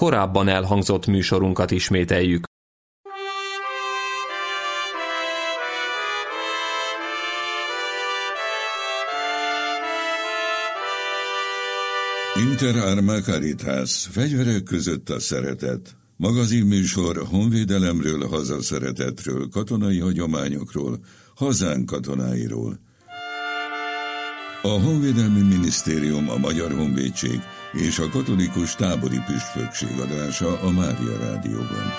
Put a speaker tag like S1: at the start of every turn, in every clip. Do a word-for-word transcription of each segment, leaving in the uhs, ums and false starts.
S1: korábban elhangzott műsorunkat ismételjük.
S2: Inter Arma Caritas, fegyverek között a szeretet. Magazinműsor honvédelemről, hazaszeretetről, katonai hagyományokról, hazánk katonáiról. A Honvédelmi Minisztérium, a Magyar Honvédség és a Katolikus Tábori Püspökség adása a Mária Rádióban.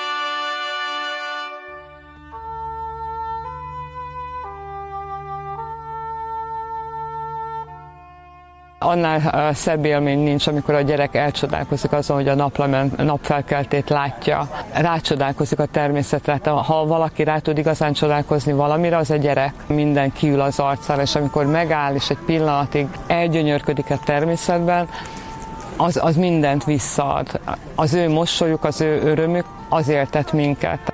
S3: Annál szebb élmény nincs, amikor a gyerek elcsodálkozik azon, hogy a naplemen, napfelkeltét látja. Rácsodálkozik a természetre. Ha valaki rá tud igazán csodálkozni valamire, az a gyerek. Minden kiül az arcára, és amikor megáll, és egy pillanatig elgyönyörködik a természetben, az, az mindent visszaad. Az ő mosolyuk, az ő örömük azért tett minket.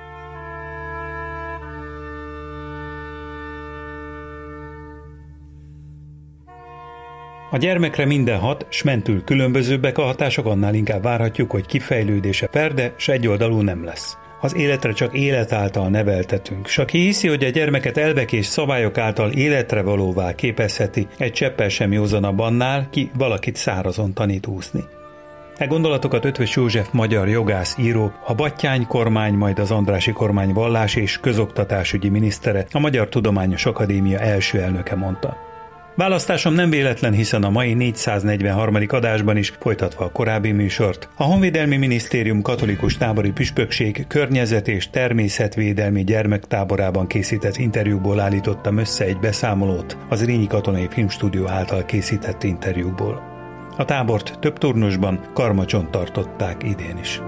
S4: A gyermekre minden hat, s mentül különbözőbbek a hatások, annál inkább várhatjuk, hogy kifejlődése ferde, s egyoldalú nem lesz. Az életre csak élet által neveltetünk, s aki hiszi, hogy a gyermeket elvek és szabályok által életre valóvá képezheti, egy cseppel sem józanabb annál, ki valakit szárazon tanít úszni. E gondolatokat Eötvös József magyar jogász, író, a Batthyány kormány, majd az Andrássy kormány vallás- és közoktatásügyi minisztere, a Magyar Tudományos Akadémia első elnöke mondta. Választásom nem véletlen, hiszen a mai négyszáznegyvenharmadik adásban is, folytatva a korábbi műsort, a Honvédelmi Minisztérium Katolikus Tábori Püspökség környezet- és természetvédelmi gyermektáborában készített interjúból állítottam össze egy beszámolót az Zrínyi Katonai Filmstúdió által készített interjúból. A tábort több turnusban, Karmacson tartották idén is.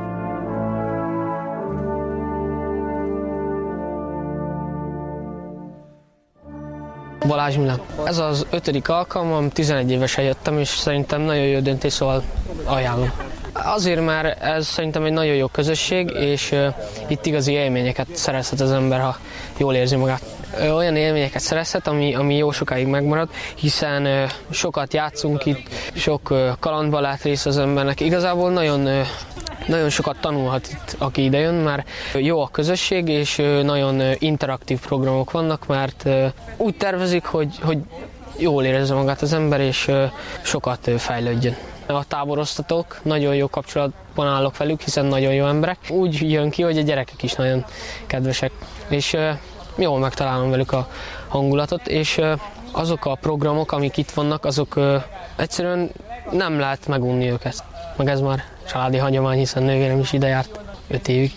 S5: Balázs Milán. Ez az ötödik alkalmam, tizenegy évesen jöttem, és szerintem nagyon jó döntés, szóval ajánlom. Azért, mert ez szerintem egy nagyon jó közösség, és uh, itt igazi élményeket szerezhet az ember, ha jól érzi magát. Uh, olyan élményeket szerezhet, ami, ami jó sokáig megmarad, hiszen uh, sokat játszunk itt, sok uh, kalandban lát részt az embernek. Igazából nagyon, uh, nagyon sokat tanulhat itt, aki idejön, mert jó a közösség, és uh, nagyon uh, interaktív programok vannak, mert uh, úgy tervezik, hogy, hogy jól érezze magát az ember, és uh, sokat uh, fejlődjön. A táborosztatók, nagyon jó kapcsolatban állok velük, hiszen nagyon jó emberek. Úgy jön ki, hogy a gyerekek is nagyon kedvesek, és uh, jól megtalálom velük a hangulatot, és uh, azok a programok, amik itt vannak, azok uh, egyszerűen nem lehet megunni őket. Meg ez már családi hagyomány, hiszen nővérem is ide járt öt évig.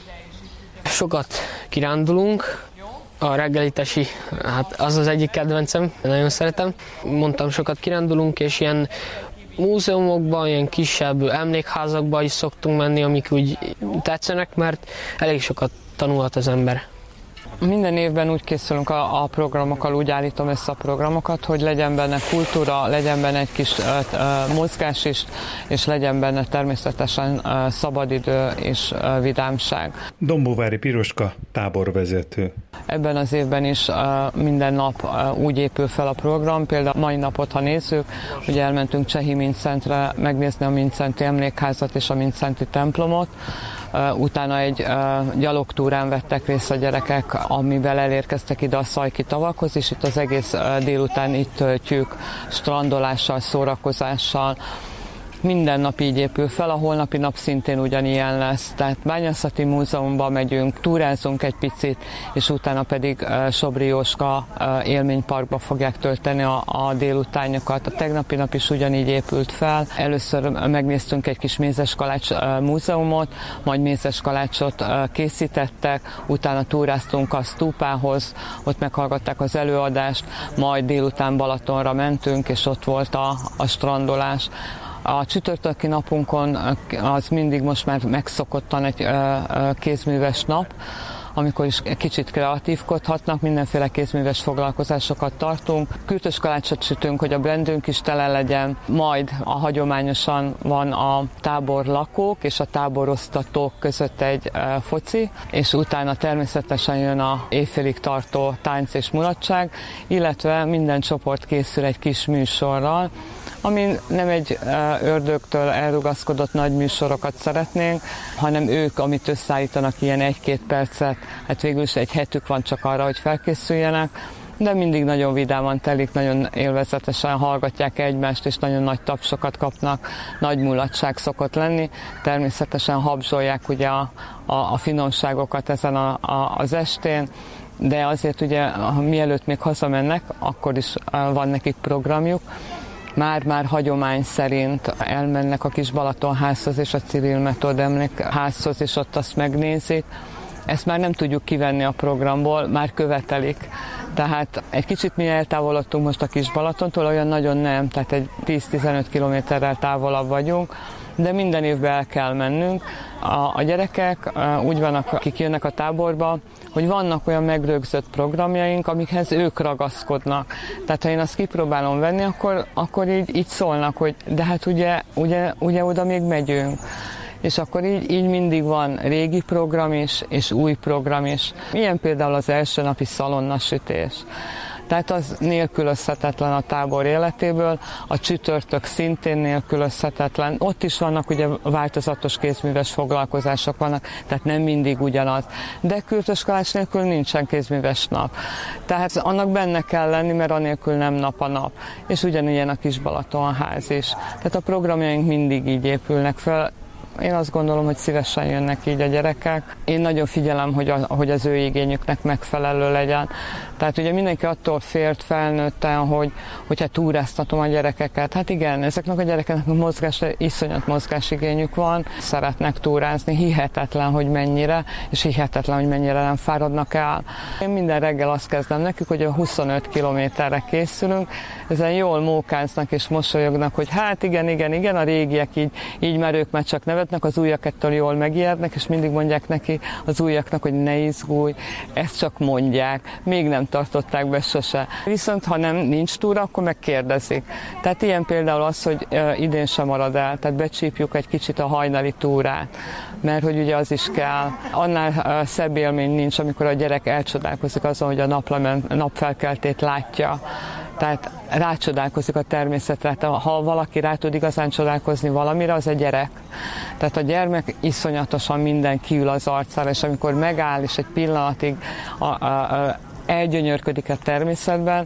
S5: Sokat kirándulunk, a reggelitesi, hát az az egyik kedvencem, nagyon szeretem. Mondtam, sokat kirándulunk, és ilyen múzeumokban, ilyen kisebb emlékházakban is szoktunk menni, amik úgy tetszenek, mert elég sokat tanulhat az ember.
S3: Minden évben úgy készülünk a, a programokkal, úgy állítom össze a programokat, hogy legyen benne kultúra, legyen benne egy kis uh, uh, mozgás is, és legyen benne természetesen uh, szabadidő és uh, vidámság.
S4: Dombóvári Piroska, táborvezető.
S3: Ebben az évben is uh, minden nap uh, úgy épül fel a program, például mai napot, ha nézzük, hogy elmentünk Csehi Mindszentre megnézni a Mindszenti emlékházat és a Mindszenti templomot. Uh, utána egy uh, gyalogtúrán vettek részt a gyerekek, amivel elérkeztek ide a Szajki tavakhoz, és itt az egész uh, délután itt töltjük strandolással, szórakozással. Minden nap így épül fel, a holnapi nap szintén ugyanilyen lesz. Tehát Bányászati Múzeumba megyünk, túrázunk egy picit, és utána pedig uh, Sobri Jóska uh, élményparkba fogják tölteni a, a délutányokat. A tegnapi nap is ugyanígy épült fel. Először megnéztünk egy kis mézeskalács uh, múzeumot, majd mézeskalácsot uh, készítettek, utána túráztunk a Stúpához, ott meghallgatták az előadást, majd délután Balatonra mentünk, és ott volt a, a strandolás. A csütörtöki napunkon az mindig most már megszokottan egy kézműves nap, amikor is kicsit kreatívkodhatnak, mindenféle kézműves foglalkozásokat tartunk. Kürtös kalácsot sütünk, hogy a brandünk is tele legyen, majd a hagyományosan van a tábor lakók és a táborosztatók között egy e, foci, és utána természetesen jön a éjfélig tartó tánc és mulatság, illetve minden csoport készül egy kis műsorral, ami nem egy ördögtől elrugaszkodott nagy műsorokat szeretnénk, hanem ők, amit összeállítanak ilyen egy-két percet, hát végül is egy hetük van csak arra, hogy felkészüljenek, de mindig nagyon vidáman telik, nagyon élvezetesen hallgatják egymást, és nagyon nagy tapsokat kapnak, nagy mulatság szokott lenni. Természetesen habzsolják ugye a, a, a finomságokat ezen a, a, az estén, de azért ugye, mielőtt még hazamennek, akkor is van nekik programjuk. Már-már hagyomány szerint elmennek a Kisbalatonházhoz és a Civil Metód Emlékházhoz, és ott azt megnézik. Ezt már nem tudjuk kivenni a programból, már követelik. Tehát egy kicsit mi eltávolodtunk most a Kisbalatontól, olyan nagyon nem, tehát egy tíz-tizenöt kilométerrel távolabb vagyunk, de minden évben el kell mennünk. A, a gyerekek úgy vannak, akik jönnek a táborba, hogy vannak olyan megrögzött programjaink, amikhez ők ragaszkodnak. Tehát ha én azt kipróbálom venni, akkor, akkor így, így szólnak, hogy de hát ugye, ugye, ugye oda még megyünk. És akkor így, így mindig van régi program is, és új program is. Ilyen például az első napi szalonnasütés. Tehát az nélkülözhetetlen a tábor életéből, a csütörtök szintén nélkülözhetetlen. Ott is vannak ugye változatos kézműves foglalkozások vannak, tehát nem mindig ugyanaz. De kürtöskalás nélkül nincsen kézműves nap. Tehát annak benne kell lenni, mert anélkül nem nap a nap. És ugyanilyen a Kisbalatonház is. Tehát a programjaink mindig így épülnek fel. Én azt gondolom, hogy szívesen jönnek így a gyerekek. Én nagyon figyelem, hogy, a, hogy az ő igényüknek megfelelő legyen. Tehát ugye mindenki attól félt felnőtten, hogy, hogyha túráztatom a gyerekeket. Hát igen, ezeknek a gyerekeknek a mozgás, iszonyat mozgásigényük van. Szeretnek túrázni, hihetetlen, hogy mennyire, és hihetetlen, hogy mennyire nem fáradnak el. Én minden reggel azt kezdem nekik, hogy a huszonöt kilométerre készülünk. Ezen jól mókáznak és mosolyognak, hogy hát igen, igen, igen, a régiek így, így már ők már csak nevetnek, az újak ettől jól megijednek, és mindig mondják neki az újaknak, hogy ne izgulj, ezt csak mondják, még nem tartották be sose. Viszont ha nem nincs túra, akkor megkérdezik. Tehát ilyen például az, hogy idén sem marad el, tehát becsípjük egy kicsit a hajnali túrát, mert hogy ugye az is kell. Annál szebb élmény nincs, amikor a gyerek elcsodálkozik azon, hogy a naplemen, napfelkeltét látja. Tehát rácsodálkozik a természetre. Ha valaki rá tud igazán csodálkozni valamire, az a gyerek. Tehát a gyermek iszonyatosan minden kiül az arcára, és amikor megáll, és egy pillanatig a, a, a, elgyönyörködik a természetben,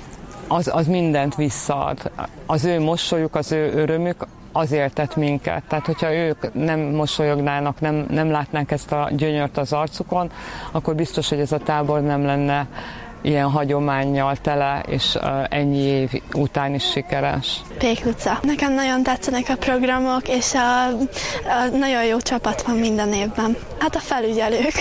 S3: az, az mindent visszaad. Az ő mosolyuk, az ő örömük azért tett minket. Tehát, hogyha ők nem mosolyognának, nem, nem látnánk ezt a gyönyört az arcukon, akkor biztos, hogy ez a tábor nem lenne ilyen hagyománnyal tele, és uh, ennyi év után is sikeres.
S6: Pék Luca. Nekem nagyon tetszenek a programok, és a, a nagyon jó csapat van minden évben. Hát a felügyelők.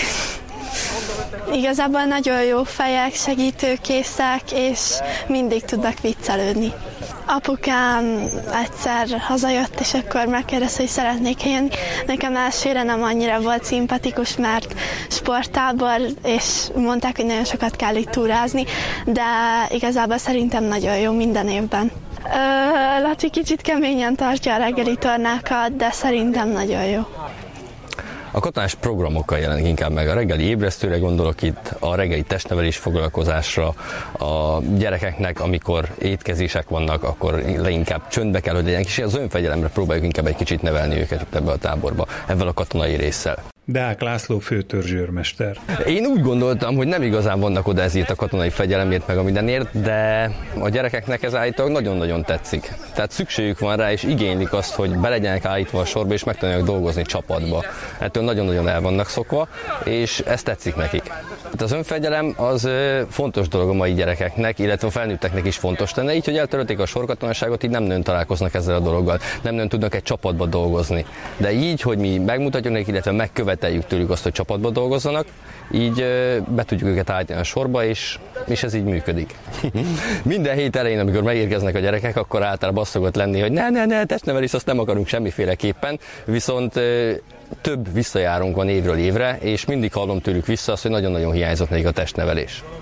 S6: Igazából nagyon jó fejek, segítőkészek, és mindig tudnak viccelődni. Apukám egyszer hazajött, és akkor megkérdezte, hogy szeretnék jönni. Nekem elsőre nem annyira volt szimpatikus, mert sporttábor, és mondták, hogy nagyon sokat kell itt túrázni, de igazából szerintem nagyon jó minden évben. Ö, Laci kicsit keményen tartja a reggeli tornákat, de szerintem nagyon jó.
S7: A katonás programokkal jelenik inkább meg. A reggeli ébresztőre gondolok itt, a reggeli testnevelés foglalkozásra, a gyerekeknek, amikor étkezések vannak, akkor leginkább csöndbe kell, hogy legyenek, és az önfegyelemre próbáljuk inkább egy kicsit nevelni őket ebbe a táborba, ebben a katonai résszel.
S4: Deák László főtörzsőrmester.
S7: Én úgy gondoltam, hogy nem igazán vannak oda ezért a katonai fegyelemért meg a mindenért, de a gyerekeknek ez állítólag nagyon-nagyon tetszik. Tehát szükségük van rá, és igénylik azt, hogy be legyenek állítva a sorba, és megtanuljanak dolgozni csapatba. Ettől nagyon-nagyon el vannak szokva, és ez tetszik nekik. Az önfegyelem az fontos dolog a mai gyerekeknek, illetve a felnőtteknek is fontos lenne, így, hogy eltörölték a sorkatonaságot, így nem nagyon találkoznak ezzel a dologgal, nem nagyon tudnak egy csapatba dolgozni. De így, hogy mi megmutatjuk nekik, illetve megköveteljük tőlük azt, hogy csapatba dolgozzanak, így be tudjuk őket állítani a sorba, és, és ez így működik. Minden hét elején, amikor megérkeznek a gyerekek, akkor általában azt szokott lenni, hogy ne, ne, ne, testnevelés, azt nem akarunk semmiféleképpen, viszont több visszajárunk van évről évre, és mindig hallom tőlük vissza azt, hogy nagyon-nagyon hiányzott nekik a testnevelés.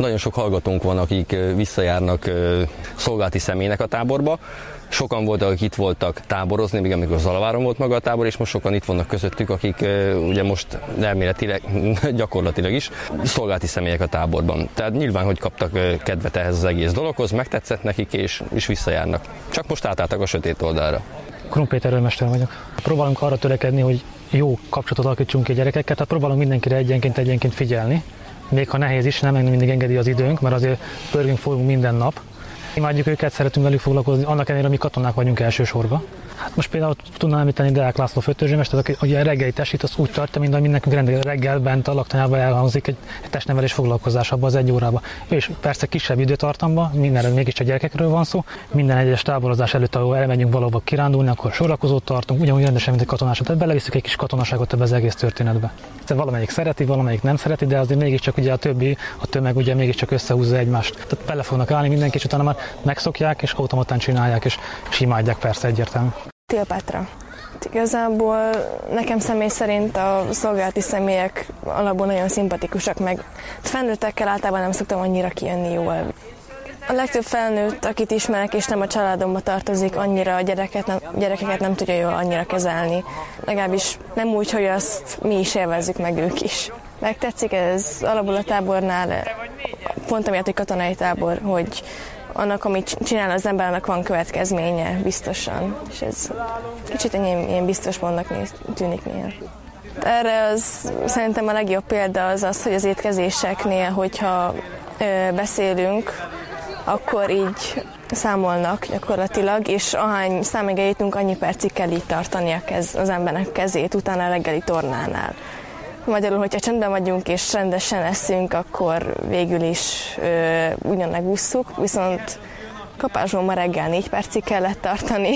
S7: Nagyon sok hallgatónk van, akik visszajárnak szolgálati személynek a táborba. Sokan voltak, akik itt voltak táborozni, még amikor Zalaváron volt maga a tábor, és most sokan itt vannak közöttük, akik ugye most elméletileg, gyakorlatilag is szolgálati személyek a táborban. Tehát nyilván, hogy kaptak kedvet ehhez az egész dologhoz, megtetszett nekik, és, és visszajárnak. Csak most átálltak a sötét oldalra.
S8: Krumpéter őrmester vagyok. Próbálunk arra törekedni, hogy jó kapcsolatot alakítsunk ki gyerekekkel, tehát próbálunk mindenkire egyenként egyenként figyelni. Még ha nehéz is, nem mindig engedi az időnk, mert azért pörgünk, fogunk minden nap. Imádjuk őket, szeretünk velük foglalkozni, annak ellenére, mi katonák vagyunk elsősorban. Hát most például tudnám említeni Deák László főtörzsőmester, aki ugye reggeli testét azt úgy tartja, mint ahogy mindenkünk reggel bent a laktanyában elhangzik egy, egy testnevelés foglalkozás abban az egy órában. És persze kisebb időtartamban, mindenre mégiscsak gyerekekről van szó, minden egyes táborozás előtt, ahol elmegyünk valahova kirándulni, akkor sorakozót tartunk, ugyanúgy rendesen, mint egy katonásat. Tehát beleviszük egy kis katonaságot ebbe az egész történetbe. Tehát valamelyik szereti, valamelyik nem szereti, de azért mégiscsak ugye a többi, a tömeg ugye mégiscsak összehúzza egymást. Tehát bele fognak állni mindenki, és utána már megszokják, és automatán csinálják, és, és imádják persze egyértelmű.
S9: Kleopátra. Igazából nekem személy szerint a szolgálati személyek alapból nagyon szimpatikusak, meg felnőttekkel általában nem szoktam annyira kijönni jól. A legtöbb felnőtt, akit ismerek és nem a családomba tartozik, annyira a gyereket nem, gyerekeket nem tudja jól annyira kezelni. Legalábbis nem úgy, hogy azt mi is élvezzük, meg ők is. Megtetszik ez alapból a tábornál, pont amiatt, hogy katonai tábor, hogy annak, amit csinál az ember, annak van következménye, biztosan. És ez kicsit ilyen, ilyen biztos mondnak tűnik néha. Erre az, szerintem a legjobb példa az az, hogy az étkezéseknél, hogyha ö, beszélünk, akkor így számolnak gyakorlatilag, és ahány számig eljutunk, annyi percig kell így tartani a kez, az embernek kezét utána a reggeli tornánál. Magyarul, hogyha csendben vagyunk és rendesen eszünk, akkor végül is ö, ugyan megússzuk, viszont kapásból ma reggel négy percig kellett tartani,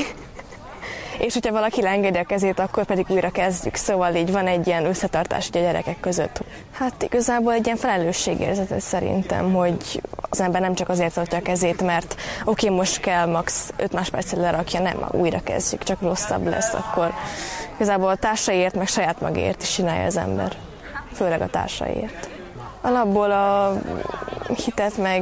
S9: és hogyha valaki leengedi a kezét, akkor pedig újra kezdjük, szóval így van egy ilyen összetartás a gyerekek között. Hát igazából egy ilyen felelősségérzetet szerintem, hogy az ember nem csak azért tartja a kezét, mert oké, okay, most kell max. öt másodpercre lerakja, nem, újra kezdjük, csak rosszabb lesz, akkor igazából a társaiért, meg saját magáért is csinálja az ember, főleg a társaiért. Alapból a hitet meg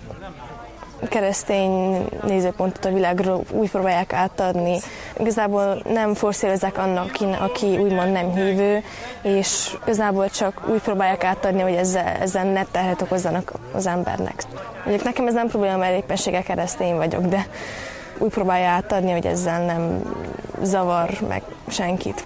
S9: keresztény nézőpontot a világról úgy próbálják átadni. Igazából nem forszírozzák annak, aki úgymond nem hívő, és igazából csak úgy próbálják átadni, hogy ezzel, ezzel ne terhet okozzanak az embernek. Mondjuk nekem ez nem probléma, mert éppenséggel keresztény vagyok, de úgy próbálja átadni, hogy ezzel nem zavar meg senkit.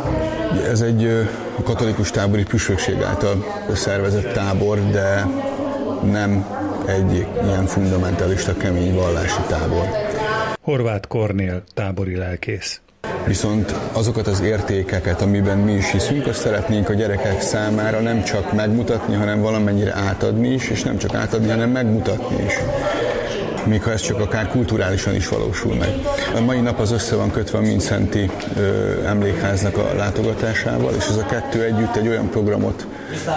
S10: Ez egy katolikus tábori püspökség által szervezett tábor, de nem egy ilyen fundamentalista, kemény vallási tábor.
S4: Horváth Kornél, tábori lelkész.
S10: Viszont azokat az értékeket, amiben mi is hiszünk, azt szeretnénk a gyerekek számára nem csak megmutatni, hanem valamennyire átadni is, és nem csak átadni, hanem megmutatni is. Még ha ez csak akár kulturálisan is valósul meg. A mai nap az össze van kötve a Mindszenty emlékháznak a látogatásával, és ez a kettő együtt egy olyan programot,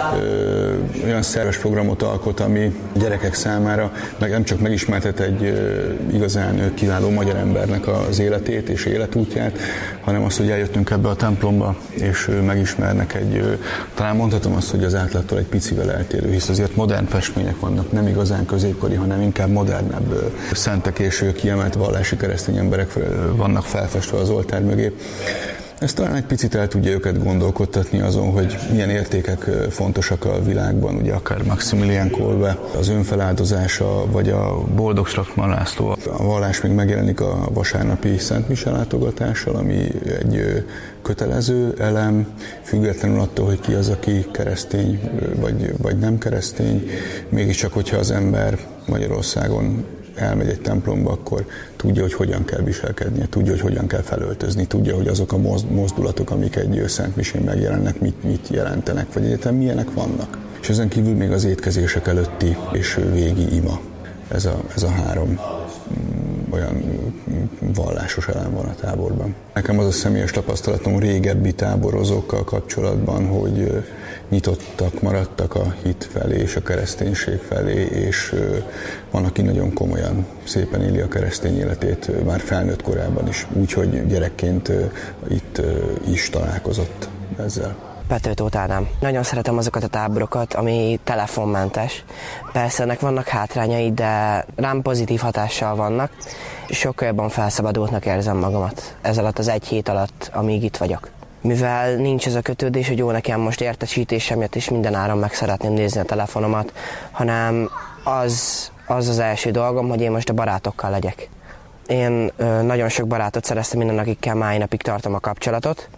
S10: ö, olyan szerves programot alkot, ami gyerekek számára meg nem csak megismertet egy ö, igazán kiváló magyar embernek az életét és életútját, hanem azt, hogy eljöttünk ebbe a templomba, és ö, megismernek egy, ö, talán mondhatom azt, hogy az átlagtól egy picivel eltérő, hisz azért modern festmények vannak, nem igazán középkori, hanem inkább modernebb ö, szentek és ö, kiemelt vallási keresztény emberek ö, vannak felfestve az oltár mögé. Ez talán egy picit el tudja őket gondolkodtatni azon, hogy milyen értékek fontosak a világban, ugye akár Maximilian Kolbe, az önfeláldozása, vagy a Boldog Strackmann László. A vallás még megjelenik a vasárnapi Szent Mise látogatással, ami egy kötelező elem, függetlenül attól, hogy ki az, aki keresztény, vagy, vagy nem keresztény. Mégiscsak, hogyha az ember Magyarországon elmegy egy templomba, akkor tudja, hogy hogyan kell viselkednie, tudja, hogy hogyan kell felöltözni, tudja, hogy azok a mozdulatok, amik egy Szent Misén megjelennek, mit, mit jelentenek, vagy egyetem milyenek vannak. És ezen kívül még az étkezések előtti és végi ima. Ez a, ez a három mm, olyan vallásos elem van a táborban. Nekem az a személyes tapasztalatom régebbi táborozókkal kapcsolatban, hogy nyitottak maradtak a hit felé és a kereszténység felé, és van, aki nagyon komolyan, szépen éli a keresztény életét már felnőtt korában is, úgyhogy gyerekként itt is találkozott ezzel.
S11: Petőtótál nem. Nagyon szeretem azokat a táborokat, ami telefonmentes. Persze ennek vannak hátrányai, de rám pozitív hatással vannak. Sokkal jobban felszabadultnak érzem magamat ez alatt az egy hét alatt, amíg itt vagyok. Mivel nincs ez a kötődés, hogy jó, nekem most értesítésem jött, és minden áron meg szeretném nézni a telefonomat, hanem az az, az első dolgom, hogy én most a barátokkal legyek. Én ö, nagyon sok barátot szereztem minden, akikkel mai napig tartom a kapcsolatot,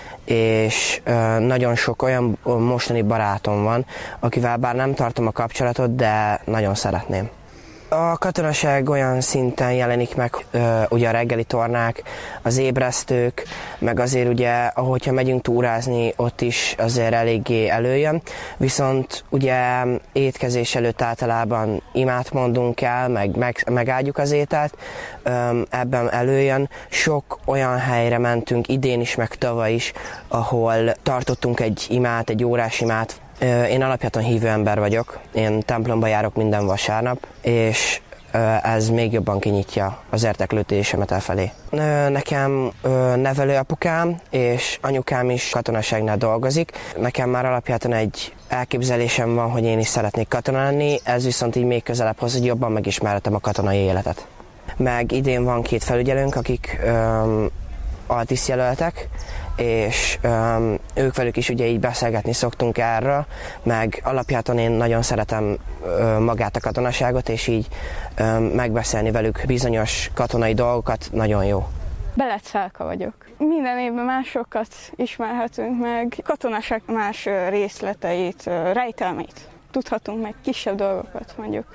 S11: és ö, nagyon sok olyan mostani barátom van, akivel bár nem tartom a kapcsolatot, de nagyon szeretném. A katonaság olyan szinten jelenik meg, ugye a reggeli tornák, az ébresztők, meg azért ugye, ahogyha megyünk túrázni, ott is azért eléggé előjön, viszont ugye étkezés előtt általában imát mondunk el, meg, meg megáldjuk az ételt, ebben előjön. Sok olyan helyre mentünk, idén is, meg tavaly is, ahol tartottunk egy imát, egy órás imát. Én alapjáton hívő ember vagyok, én templomba járok minden vasárnap, és ez még jobban kinyitja az érdeklődésemet elfelé. Nekem nevelőapukám és anyukám is katonaságnál dolgozik. Nekem már alapjáton egy elképzelésem van, hogy én is szeretnék katona lenni, ez viszont így még közelebb hoz, hogy jobban megismerhetem a katonai életet. Meg idén van két felügyelőnk, akik um, altiszt jelöltek, és um, ők velük is ugye így beszélgetni szoktunk erről, meg alapjáton én nagyon szeretem uh, magát a katonaságot, és így um, megbeszélni velük bizonyos katonai dolgokat nagyon jó.
S12: Belec Szálka vagyok. Minden évben másokat ismerhetünk meg, katonaság más részleteit, rejtelmeit tudhatunk meg, kisebb dolgokat mondjuk.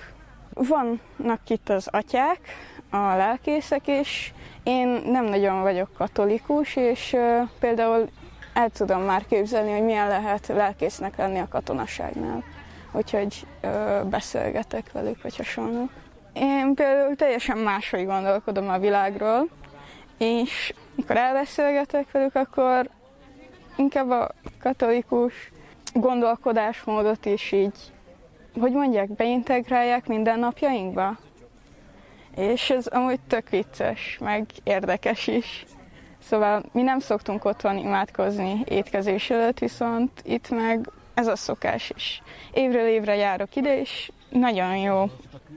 S12: Vannak itt az atyák, a lelkészek is. Én nem nagyon vagyok katolikus, és uh, például el tudom már képzelni, hogy milyen lehet lelkésznek lenni a katonaságnál. Úgyhogy uh, beszélgetek velük, vagy hasonló. Én például teljesen máshogy gondolkodom a világról, és mikor elbeszélgetek velük, akkor inkább a katolikus gondolkodásmódot is így, hogy mondják, beintegrálják mindennapjainkba. És ez amúgy tök vicces, meg érdekes is. Szóval mi nem szoktunk otthon imádkozni étkezés előtt, viszont itt meg ez a szokás is. Évről évre járok ide, és nagyon jó.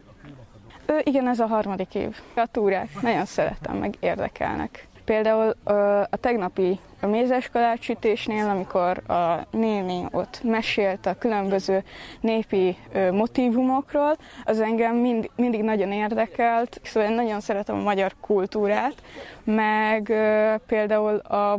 S12: Ö, igen, ez a harmadik év. A túrák nagyon szeretem, meg érdekelnek. Például ö, a tegnapi a mézeskalácsütésnél, amikor a néni ott mesélt a különböző népi ö, motívumokról, az engem mind, mindig nagyon érdekelt, szóval én nagyon szeretem a magyar kultúrát, meg ö, például a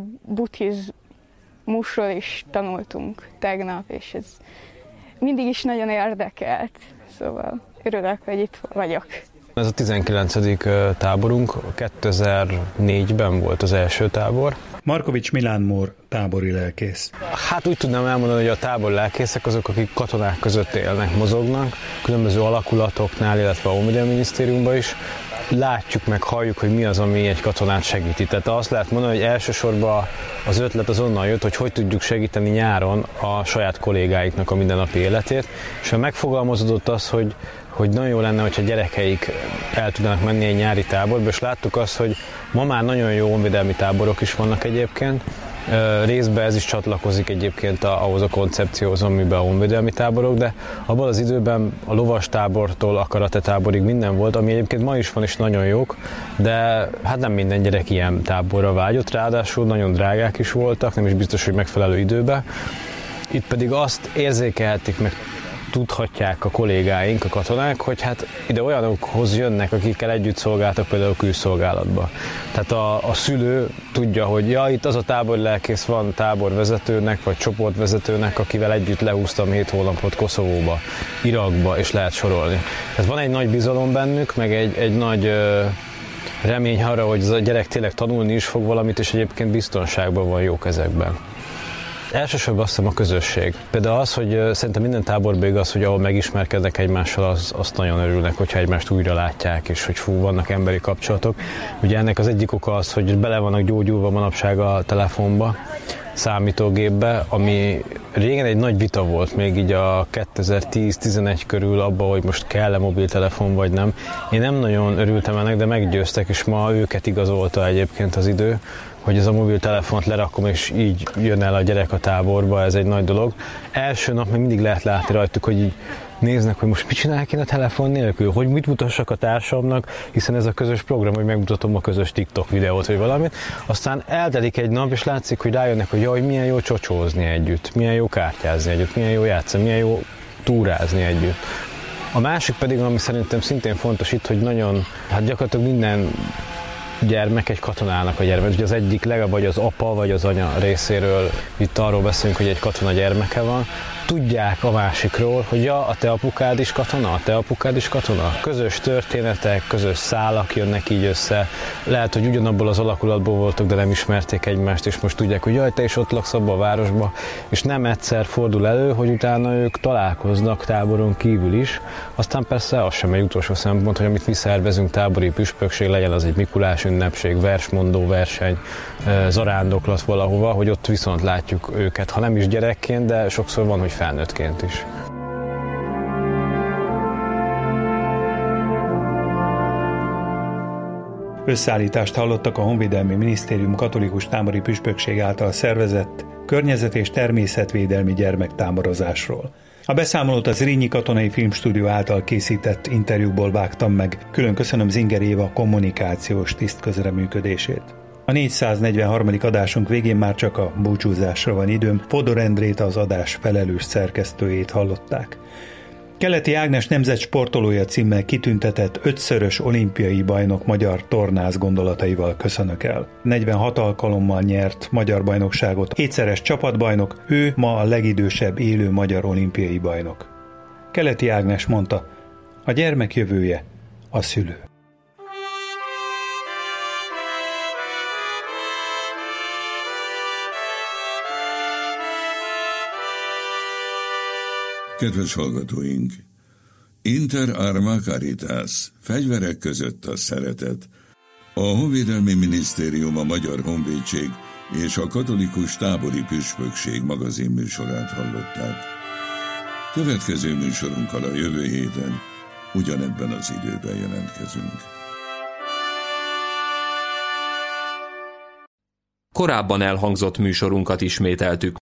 S12: buddhizmusról is tanultunk tegnap, és ez mindig is nagyon érdekelt, szóval örülök, hogy itt vagyok.
S13: Ez a tizenkilencedik táborunk, kétezer-négyben volt az első tábor.
S4: Markovics Milán Mór, tábori lelkész.
S13: Hát úgy tudnám elmondani, hogy a tábori lelkészek azok, akik katonák között élnek, mozognak, különböző alakulatoknál, illetve a Honvédelmi Minisztériumban is. Látjuk meg, halljuk, hogy mi az, ami egy katonát segíti. Tehát azt lehet mondani, hogy elsősorban az ötlet az onnan jött, hogy hogy tudjuk segíteni nyáron a saját kollégáiknak a mindennapi életét, és megfogalmazódott az, hogy hogy nagyon jó lenne, hogyha gyerekeik el tudnak menni egy nyári táborba, és láttuk azt, hogy ma már nagyon jó honvédelmi táborok is vannak egyébként. Részben ez is csatlakozik egyébként ahhoz a koncepcióhoz, amiben a honvédelmi táborok, de abban az időben a lovas tábortól a karate táborig minden volt, ami egyébként ma is van és nagyon jók, de hát nem minden gyerek ilyen táborra vágyott, ráadásul nagyon drágák is voltak, nem is biztos, hogy megfelelő időben. Itt pedig azt érzékelhetik meg, tudhatják a kollégáink, a katonák, hogy hát ide olyanokhoz jönnek, akikkel együtt szolgáltak például külszolgálatba. Tehát a, a szülő tudja, hogy ja, itt az a táborlelkész van táborvezetőnek, vagy csoportvezetőnek, akivel együtt lehúztam hét hónapot Koszovóba, Irakba, és lehet sorolni. Tehát van egy nagy bizalom bennük, meg egy, egy nagy ö, remény arra, hogy ez a gyerek tényleg tanulni is fog valamit, és egyébként biztonságban van, jó kezekben. Elsősorban azt hiszem a közösség. Például az, hogy szerintem minden táborban igaz, hogy ahol megismerkednek egymással, az, azt nagyon örülnek, hogyha egymást újra látják, és hogy fú, vannak emberi kapcsolatok. Ugye ennek az egyik oka az, hogy bele vannak gyógyulva manapság a telefonba, számítógépbe, ami régen egy nagy vita volt, még így a kétezer-tíz-tizenegy körül abban, hogy most kell-e mobiltelefon vagy nem. Én nem nagyon örültem ennek, de meggyőztek, és ma őket igazolta egyébként az idő, hogy ez a mobiltelefont lerakom, és így jön el a gyerek a táborba, ez egy nagy dolog. Első nap még mindig lehet látni rajtuk, hogy így néznek, hogy most mit csinálják én a telefon nélkül, hogy mit mutassak a társamnak, hiszen ez a közös program, hogy megmutatom a közös TikTok videót, vagy valamit. Aztán eltelik egy nap, és látszik, hogy rájönnek, hogy jaj, milyen jó csocsózni együtt, milyen jó kártyázni együtt, milyen jó játszani, milyen jó túrázni együtt. A másik pedig, ami szerintem szintén fontos itt, hogy nagyon, hát gyakorlatilag minden gyermek egy katonának a gyermek. Ugye az egyik legalább vagy az apa, vagy az anya részéről, itt arról beszélünk, hogy egy katona gyermeke van, tudják a másikról, hogy ja, a te apukád is katona, a te apukád is katona. Közös történetek, közös szálak jönnek így össze. Lehet, hogy ugyanabból az alakulatból voltak, de nem ismerték egymást, és most tudják, hogy jaj, te is ott laksz abba a városba, és nem egyszer fordul elő, hogy utána ők találkoznak táboron kívül is. Aztán persze az sem egy utolsó szempont, hogy amit mi szervezünk, tábori püspökség, legyen az egy Mikulás ünnepség, versmondó verseny, zarándoklat valahova, hogy ott viszont látjuk őket, ha nem is gyerekként, de sokszor van, hogy felnőttként is.
S4: Összeállítást hallottak a Honvédelmi Minisztérium katolikus tábori püspökség által szervezett környezet- és természetvédelmi gyermektáborozásról. A beszámolót az Zrínyi Katonai Filmstúdió által készített interjúból vágtam meg. Külön köszönöm Zinger Éva kommunikációs tiszt közreműködését. A négyszáznegyvenharmadik adásunk végén már csak a búcsúzásra van időm. Fodor Endrét, az adás felelős szerkesztőjét hallották. Keleti Ágnes nemzet sportolója címmel kitüntetett ötszörös olimpiai bajnok magyar tornász gondolataival köszönök el. negyvenhat alkalommal nyert magyar bajnokságot, kétszeres csapatbajnok, ő ma a legidősebb élő magyar olimpiai bajnok. Keleti Ágnes mondta, a gyermek jövője a szülő.
S2: Kedves hallgatóink! Inter arma caritas, fegyverek között a szeretet. A Honvédelmi Minisztérium, a Magyar Honvédség és a Katolikus Tábori Püspökség magazinműsorát hallották. Következő műsorunkkal a jövő héten ugyanebben az időben jelentkezünk.
S1: Korábban elhangzott műsorunkat ismételtük.